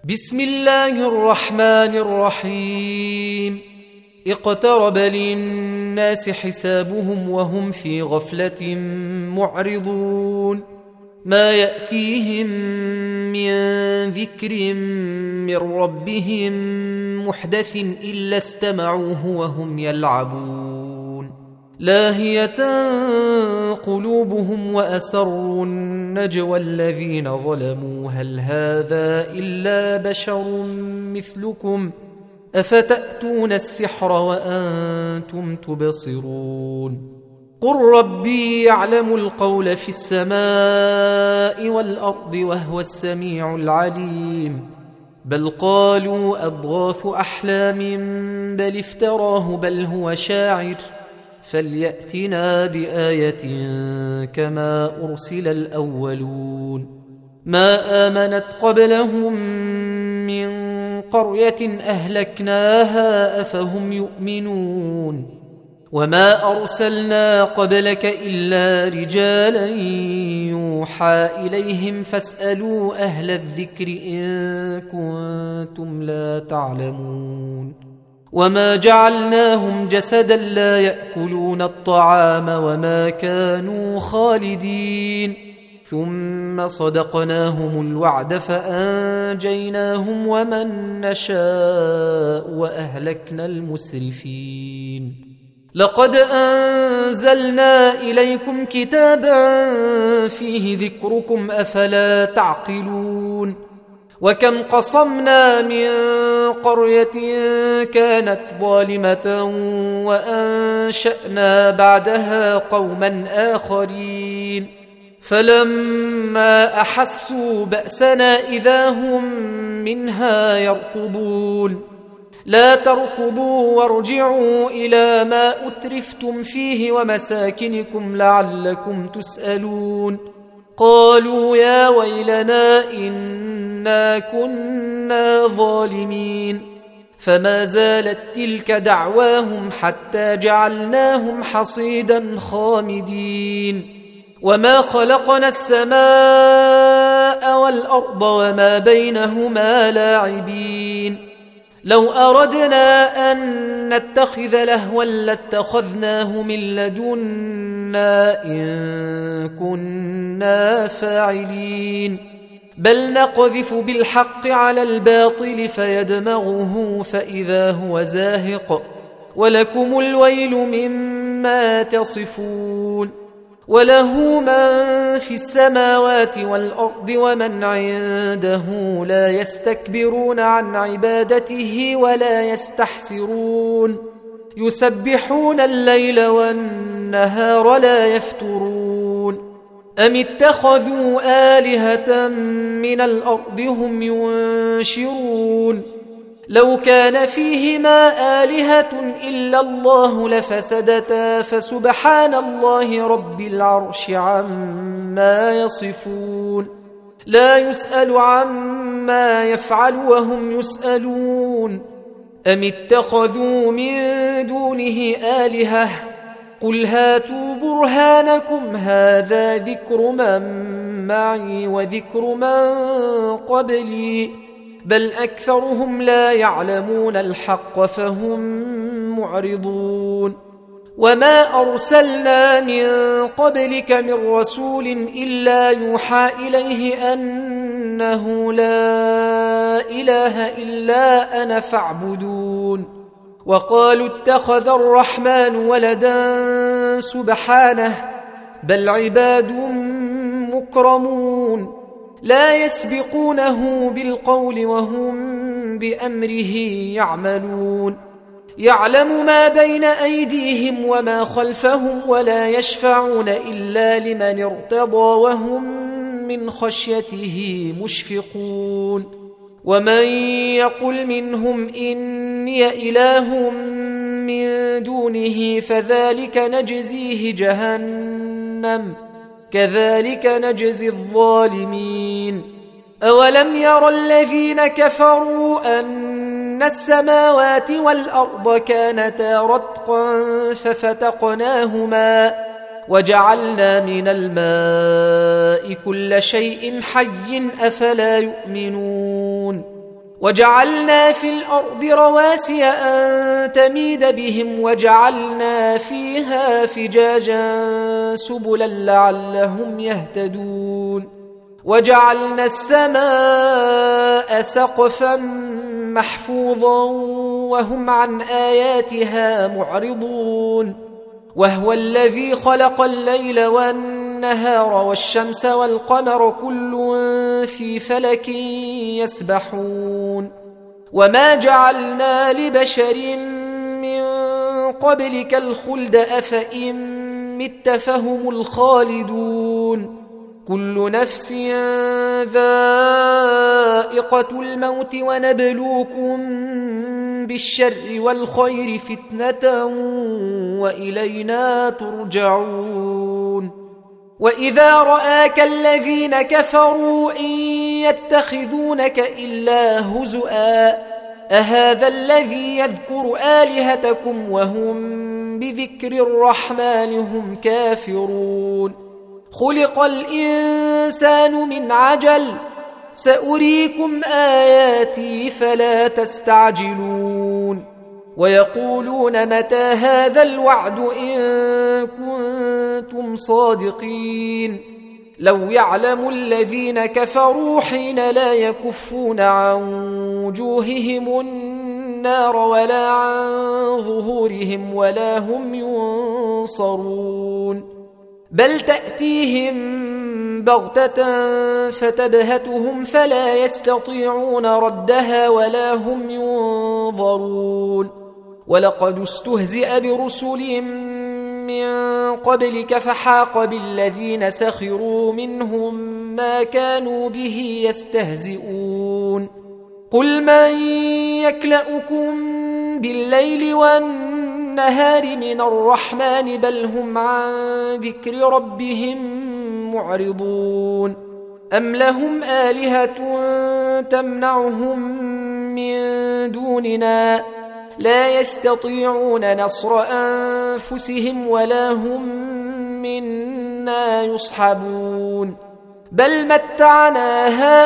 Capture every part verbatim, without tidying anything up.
بسم الله الرحمن الرحيم. اقترب للناس حسابهم وهم في غفلة معرضون. ما يأتيهم من ذكر من ربهم محدث إلا استمعوه وهم يلعبون. لاهية قلوبهم وأسروا النجوى الذين ظلموا هل هذا إلا بشر مثلكم أفتأتون السحر وأنتم تبصرون. قل ربي يعلم القول في السماء والأرض وهو السميع العليم. بل قالوا أضغاث أحلام بل افتراه بل هو شاعر فليأتنا بآية كما أرسل الأولون. ما آمنت قبلهم من قرية أهلكناها أفهم يؤمنون. وما أرسلنا قبلك إلا رجالا يوحى إليهم فاسألوا أهل الذكر إن كنتم لا تعلمون. وما جعلناهم جسدا لا يأكلون الطعام وما كانوا خالدين. ثم صدقناهم الوعد فأنجيناهم ومن نشاء وأهلكنا المسرفين. لقد أنزلنا إليكم كتابا فيه ذكركم أفلا تعقلون. وكم قصمنا من قرية كانت ظالمة وأنشأنا بعدها قوما آخرين فلما أحسوا بأسنا إذا هم منها يركضون. لا تركضوا وارجعوا إلى ما أترفتم فيه ومساكنكم لعلكم تسألون. قالوا يا ويلنا إنا كنا ظالمين. فما زالت تلك دعواهم حتى جعلناهم حصيدا خامدين. وما خلقنا السماء والأرض وما بينهما لاعبين. لو أردنا أن نتخذ لهوا لاتخذناه من لدنا إن كنا فاعلين. بل نقذف بالحق على الباطل فيدمغه فإذا هو زاهق ولكم الويل مما تصفون. وله من في السماوات والأرض ومن عنده لا يستكبرون عن عبادته ولا يستحسرون. يسبحون الليل والنهار لا يفترون. أم اتخذوا آلهة من الأرض هم ينشرون. لو كان فيهما آلهة إلا الله لفسدتا فسبحان الله رب العرش عما يصفون. لا يسأل عما يفعل وهم يسألون. أم اتخذوا من دونه آلهة قل هاتوا برهانكم هذا ذكر من معي وذكر من قبلي بل أكثرهم لا يعلمون الحق فهم معرضون. وما أرسلنا من قبلك من رسول إلا يوحى إليه أنه لا إله إلا أنا فاعبدون. وقالوا اتخذ الرحمن ولدا سبحانه بل عباد مكرمون لا يسبقونه بالقول وهم بأمره يعملون. يعلم ما بين أيديهم وما خلفهم ولا يشفعون إلا لمن ارتضى وهم من خشيته مشفقون. ومن يقل منهم إني إله من دونه فذلك نجزيه جهنم كذلك نجزي الظالمين. أولم ير الذين كفروا أن السماوات والأرض كانتا رتقا ففتقناهما وجعلنا من الماء كل شيء حي أفلا يؤمنون وجعلنا في الأرض رواسي أن تميد بهم وجعلنا فيها فجاجا سبلا لعلهم يهتدون وجعلنا السماء سقفا محفوظا وهم عن آياتها معرضون وهو الذي خلق الليل والنهار والشمس والقمر كل في فلك يسبحون وما جعلنا لبشر من قبلك الخلد أفإن مت فهم الخالدون كل نفس ذائقة الموت ونبلوكم بالشر والخير فتنة وإلينا ترجعون وإذا رآك الذين كفروا إن يتخذونك إلا هزؤا أهذا الذي يذكر آلهتكم وهم بذكر الرحمن هم كافرون خلق الإنسان من عجل سأريكم آياتي فلا تستعجلون ويقولون متى هذا الوعد إن كنتم صادقين لو يعلم الذين كفروا حين لا يكفون عن وجوههم النار ولا عن ظهورهم ولا هم ينصرون بل تأتيهم بغتة فتبهتهم فلا يستطيعون ردها ولا هم ينظرون ولقد استهزئ برسل من قبلك فحاق بالذين سخروا منهم ما كانوا به يستهزئون قل من يكلؤكم بالليل والنهار من الرحمن بل هم عن ذكر ربهم معرضون أم لهم آلهة تمنعهم من دوننا لا يستطيعون نصر أنفسهم ولا هم منا يصحبون بل متعنا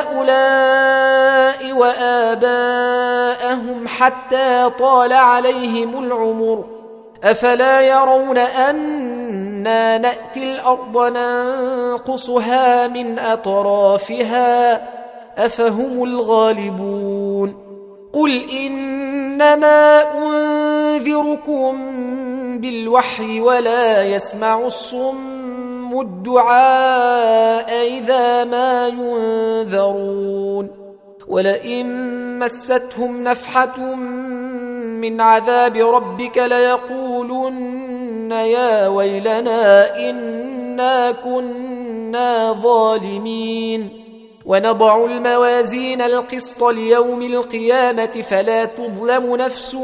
هؤلاء وآباءهم حتى طال عليهم العمر أفلا يرون أنا نأتي الأرض ننقصها من أطرافها أفهم الغالبون قل إنما أنذركم بالوحي ولا يسمع الصم الدعاء إذا ما ينذرون ولئن مستهم نفحة من عذاب ربك ليقولن يا ويلنا إنا كنا ظالمين ونضع الموازين القسط ليوم القيامة فلا تظلم نفس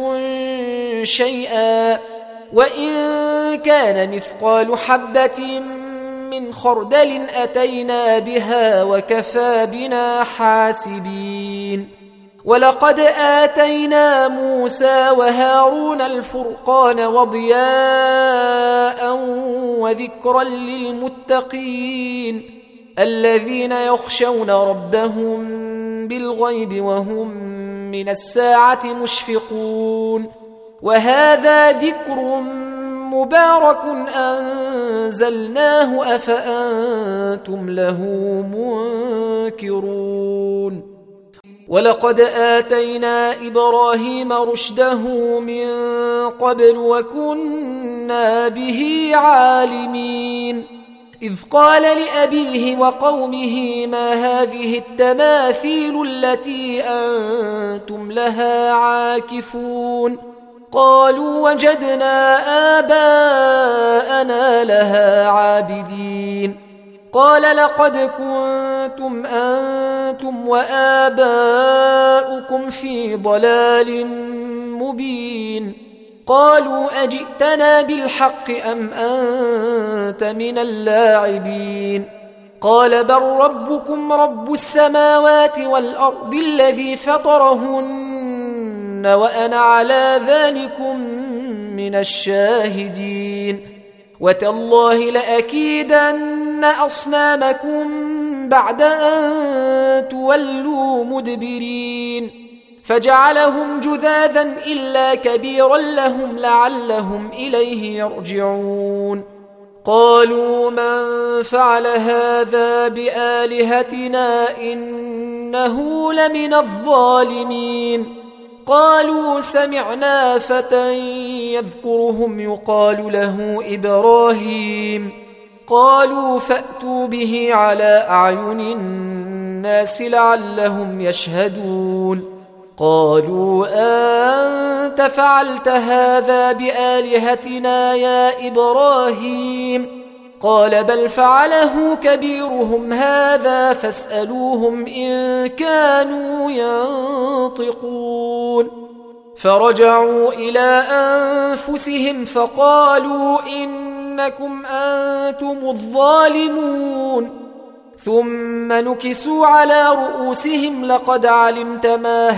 شيئا وإن كان مثقال حبة من خردل أتينا بها وكفى بنا حاسبين ولقد آتينا موسى وهارون الفرقان وضياء وذكرا للمتقين الذين يخشون ربهم بالغيب وهم من الساعة مشفقون وهذا ذكر مبارك أنزلناه أفأنتم له منكرون ولقد آتينا إبراهيم رشده من قبل وكنا به عالمين إذ قال لأبيه وقومه ما هذه التماثيل التي أنتم لها عاكفون قالوا وجدنا آباءنا لها عابدين قال لقد كنتم أنتم وآباؤكم في ضلال مبين قالوا أجئتنا بالحق أم أنت من اللاعبين قال بل ربكم رب السماوات والأرض الذي فطرهن وأنا على ذلكم من الشاهدين وتالله لأكيدن أصنامكم بعد أن تولوا مدبرين فجعلهم جذاذا إلا كبيرا لهم لعلهم إليه يرجعون قالوا من فعل هذا بآلهتنا إنه لمن الظالمين قالوا سمعنا فتى يذكرهم يقال له إبراهيم قالوا فأتوا به على أعين الناس لعلهم يشهدون قالوا أنت فعلت هذا بآلهتنا يا إبراهيم قال بل فعله كبيرهم هذا فاسألوهم إن كانوا ينطقون فرجعوا إلى أنفسهم فقالوا إنكم أنتم الظالمون ثم نكسوا على رؤوسهم لقد علمت ما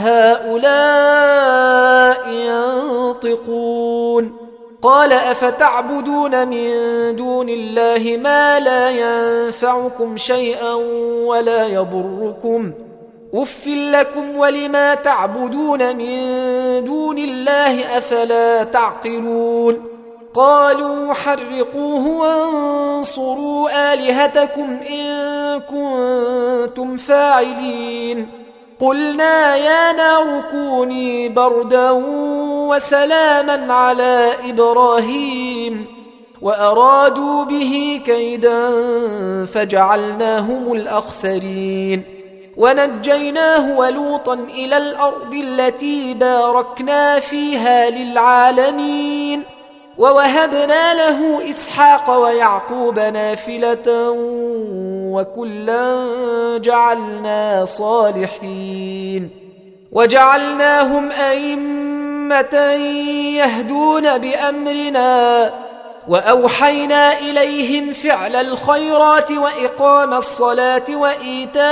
هؤلاء ينطقون قال أفتعبدون من دون الله ما لا ينفعكم شيئا ولا يضركم أف لكم ولما تعبدون من دون الله أفلا تعقلون قالوا حرقوه وانصروا آلهتكم إن كنتم فاعلين قلنا يا نار كوني بردا وسلاما على إبراهيم وأرادوا به كيدا فجعلناهم الأخسرين ونجيناه ولوطا إلى الأرض التي باركنا فيها للعالمين ووهبنا له إسحاق ويعقوب نافلة وكلا جعلنا صالحين وجعلناهم أئمة يهدون بأمرنا وأوحينا إليهم فعل الخيرات وإقام الصلاة وإيتاء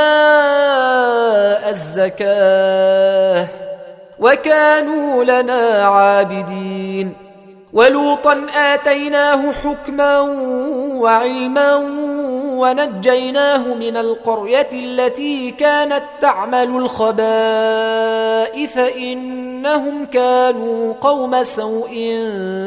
الزكاة وكانوا لنا عابدين ولوطا آتيناه حكما وعلما ونجيناه من القرية التي كانت تعمل الخبائث إنهم كانوا قوم سوء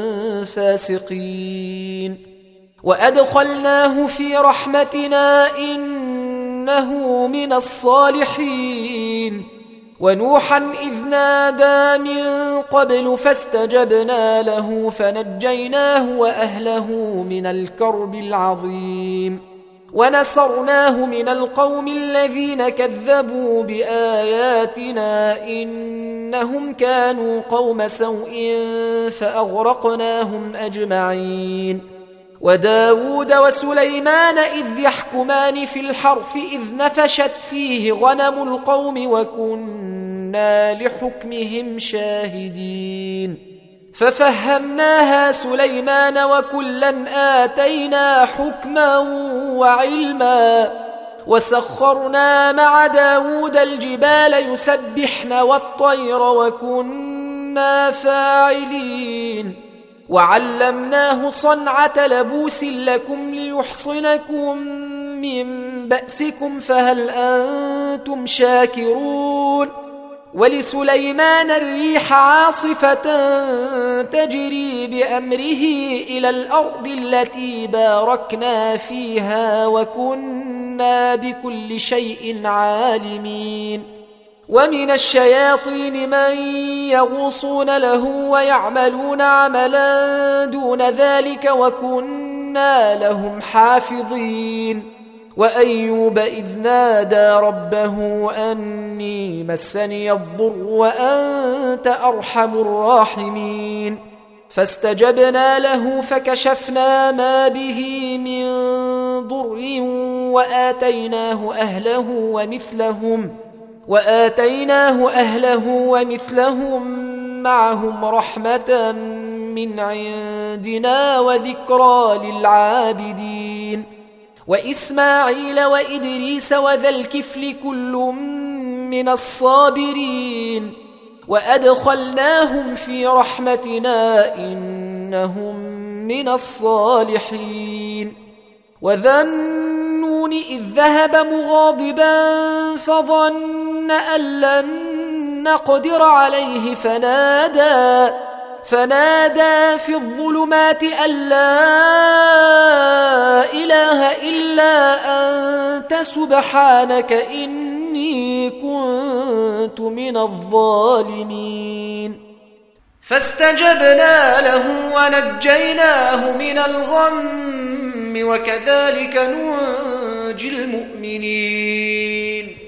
فاسقين وأدخلناه في رحمتنا إنه من الصالحين ونوحا إذ نادى من قبل فاستجبنا له فنجيناه وأهله من الكرب العظيم ونصرناه من القوم الذين كذبوا بآياتنا إنهم كانوا قوم سوء فأغرقناهم أجمعين وداود وسليمان إذ يحكمان في الحرث إذ نفشت فيه غنم القوم وكنا لحكمهم شاهدين ففهمناها سليمان وكلا آتينا حكما وعلما وسخرنا مع داود الجبال يسبحن والطير وكنا فاعلين وعلمناه صنعة لبوس لكم ليحصنكم من بأسكم فهل أنتم شاكرون ولسليمان الريح عاصفة تجري بأمره إلى الأرض التي باركنا فيها وكنا بكل شيء عالمين ومن الشياطين من يغوصون له ويعملون عملا دون ذلك وكنا لهم حافظين وأيوب إذ نادى ربه أني مسني الضر وأنت أرحم الراحمين فاستجبنا له فكشفنا ما به من ضر وآتيناه أهله ومثلهم وآتيناه أهله ومثلهم معهم رحمة من عندنا وذكرى للعابدين وإسماعيل وإدريس وذا الكفل كل من الصابرين وأدخلناهم في رحمتنا إنهم من الصالحين وذا النون إذ ذهب مغاضبا فظن أن لن نقدر عليه فنادى فنادى في الظلمات أن لا إله إلا أنت سبحانك إني كنت من الظالمين. فاستجبنا له ونجيناه من الغم وكذلك ننجي المؤمنين.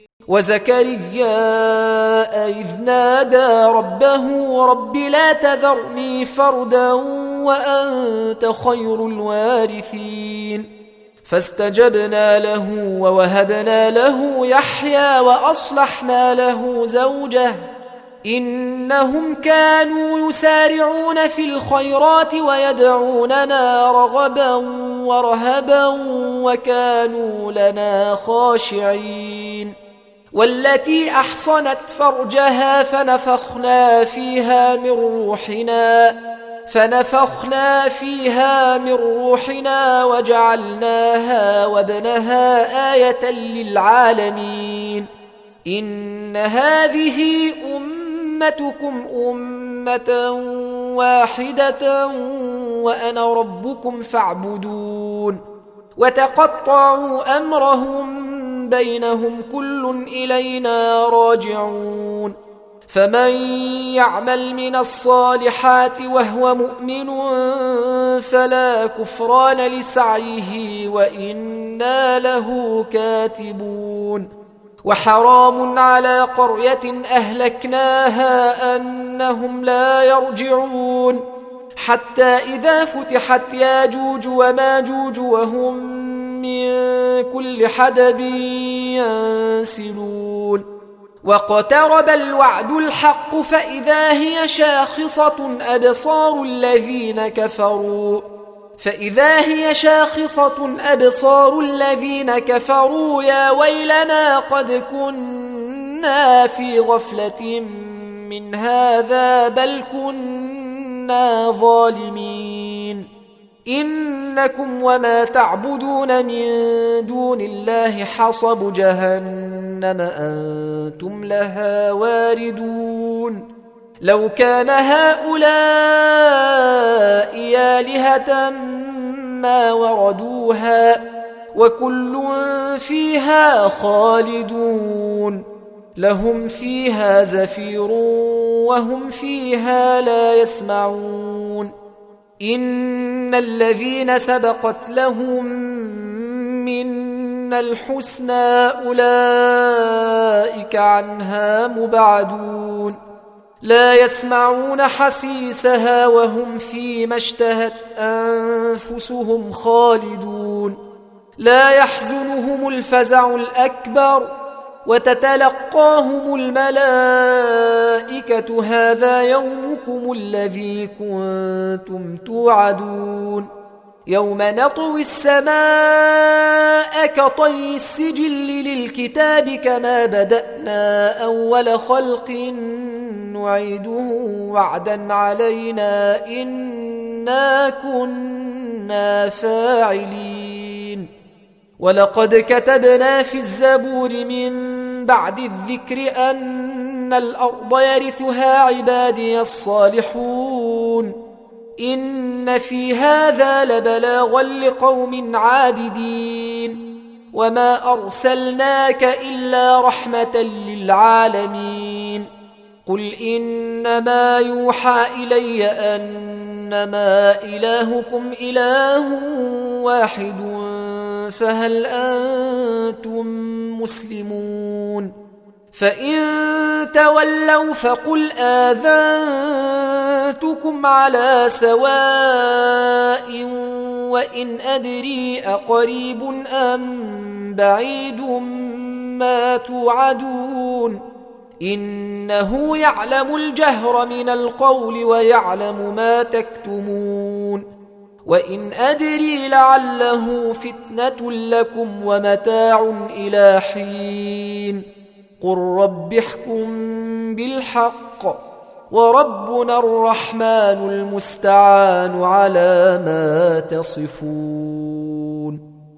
وزكريا إذ نادى ربه رب لا تذرني فردا وأنت خير الوارثين. فاستجبنا له ووهبنا له يحيى وأصلحنا له زوجه إنهم كانوا يسارعون في الخيرات ويدعوننا رغبا ورهبا وكانوا لنا خاشعين. والتي أحصنت فرجها فنفخنا فيها من روحنا فنفخنا فيها من روحنا وجعلناها وابنها آية للعالمين. إن هذه أمتكم أمة واحدة وأنا ربكم فاعبدون. وتقطعوا أمرهم بينهم كل إلينا راجعون. فمن يعمل من الصالحات وهو مؤمن فلا كفران لسعيه وإنا له كاتبون. وحرام على قرية أهلكناها أنهم لا يرجعون حتى إذا فتحت ياجوج وماجوج وهم من كل حدب ينسلون. واقترب الوعد الحق فإذا هي شاخصة أبصار الذين كفروا فإذا هي شاخصة أبصار الذين كفروا يا ويلنا قد كنا في غفلة من هذا بل كنا ظالمين. إنكم وما تعبدون من دون الله حصب جهنم أنتم لها واردون. لو كان هؤلاء آلهة ما وردوها وكل فيها خالدون. لهم فيها زفير وهم فيها لا يسمعون. إن الذين سبقت لهم منا الحسنى أولئك عنها مبعدون. لا يسمعون حسيسها وهم فيما اشتهت أنفسهم خالدون. لا يحزنهم الفزع الأكبر وتتلقاهم الملائكة هذا يومكم الذي كنتم توعدون. يوم نطوي السماء كطي السجل للكتاب كما بدأنا أول خلق نعيده وعدا علينا إنا كنا فاعلين. ولقد كتبنا في الزبور من بعد الذكر أن الأرض يرثها عبادي الصالحون. إن في هذا لبلاغا لقوم عابدين. وما أرسلناك إلا رحمة للعالمين. قل إنما يوحى إلي أنما إلهكم إله واحد فهل أنتم مسلمون؟ فإن تولوا فقل آذنتكم على سواء وإن أدري أقريب أم بعيد ما توعدون. إنه يعلم الجهر من القول ويعلم ما تكتمون. وإن أدري لعله فتنة لكم ومتاع إلى حين. قل رب احكم بالحق وربنا الرحمن المستعان على ما تصفون.